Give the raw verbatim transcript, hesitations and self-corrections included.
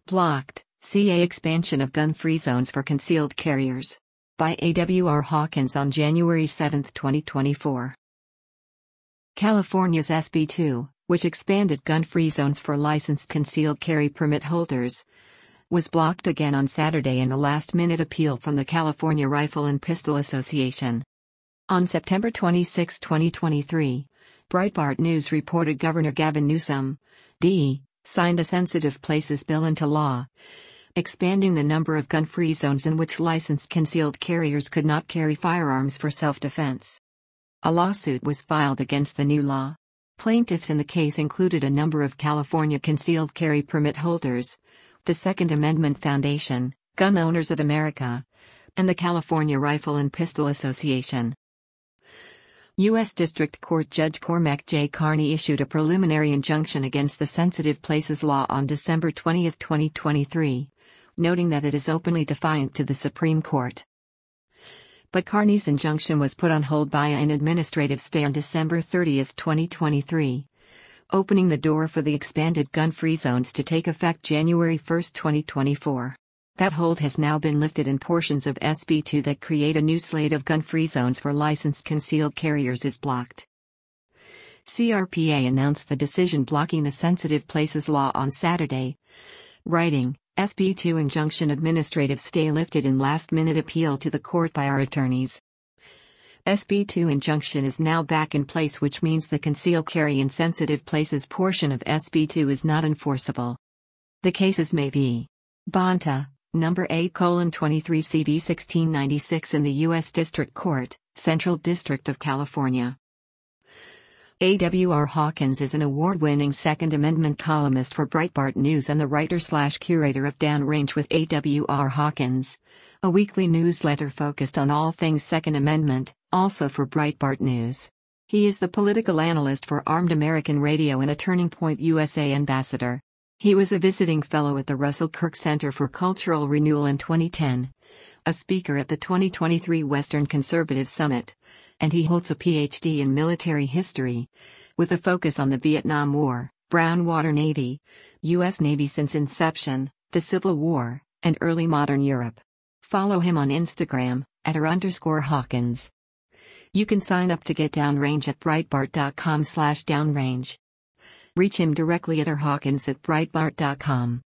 Blocked, C A expansion of gun-free zones for concealed carriers. By A W R Hawkins on January seventh, twenty twenty-four. California's S B two, which expanded gun-free zones for licensed concealed carry permit holders, was blocked again on Saturday in a last-minute appeal from the California Rifle and Pistol Association. On September twenty-sixth, twenty twenty-three, Breitbart News reported Governor Gavin Newsom, D, signed a sensitive places bill into law, expanding the number of gun-free zones in which licensed concealed carriers could not carry firearms for self-defense. A lawsuit was filed against the new law. Plaintiffs in the case included a number of California concealed carry permit holders, the Second Amendment Foundation, Gun Owners of America, and the California Rifle and Pistol Association. U S District Court Judge Cormac J. Carney issued a preliminary injunction against the Sensitive Places Law on December twentieth, twenty twenty-three, noting that it is openly defiant to the Supreme Court. But Carney's injunction was put on hold by an administrative stay on December thirtieth, twenty twenty-three, opening the door for the expanded gun-free zones to take effect January first, twenty twenty-four. That hold has now been lifted and portions of S B two that create a new slate of gun-free zones for licensed concealed carriers is blocked. C R P A announced the decision blocking the Sensitive Places Law on Saturday, writing, S B two injunction administrative stay lifted in last-minute appeal to the court by our attorneys. S B two injunction is now back in place, which means the conceal carry in sensitive places portion of S B two is not enforceable. The cases may be Bonta, number eight twenty-three C V sixteen ninety-six in the U S District Court, Central District of California. A W R Hawkins is an award-winning Second Amendment columnist for Breitbart News and the writer-slash-curator of Downrange with A W R Hawkins, a weekly newsletter focused on all things Second Amendment, also for Breitbart News. He is the political analyst for Armed American Radio and a Turning Point U S A ambassador. He was a visiting fellow at the Russell Kirk Center for Cultural Renewal in twenty ten, a speaker at the twenty twenty-three Western Conservative Summit, and he holds a P H D in military history, with a focus on the Vietnam War, Brown Water Navy, U S Navy since inception, the Civil War, and early modern Europe. Follow him on Instagram, at r underscore Hawkins. You can sign up to get Downrange at breitbart dot com slash downrange. Reach him directly at r hawkins at breitbart dot com.